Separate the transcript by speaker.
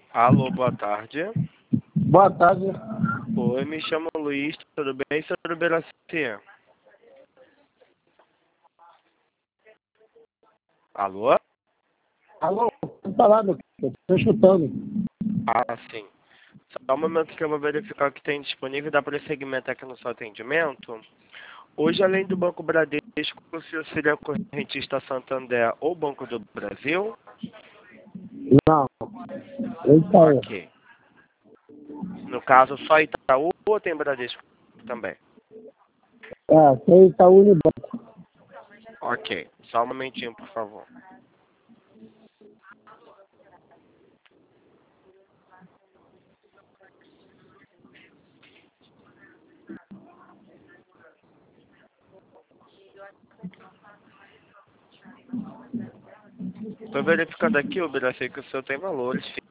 Speaker 1: Alô, boa tarde.
Speaker 2: Boa tarde.
Speaker 1: Oi, me chamo Luiz, tudo bem, senhor Beracia? Alô?
Speaker 2: Alô, pode falar, meu filho. Estou escutando.
Speaker 1: Ah, sim. Só um momento que eu vou verificar o que tem disponível e dar prosseguimento aqui no seu atendimento. Hoje, além do Banco Bradesco, o senhor seria correntista Santander ou Banco do Brasil?
Speaker 2: Não, Itaú.
Speaker 1: Ok. No caso, só Itaú ou tem Bradesco também?
Speaker 2: Tem Itaú Unibanco.
Speaker 1: Ok. Só um momentinho, por favor. Estou verificando aqui, Beracia, que o senhor tem valores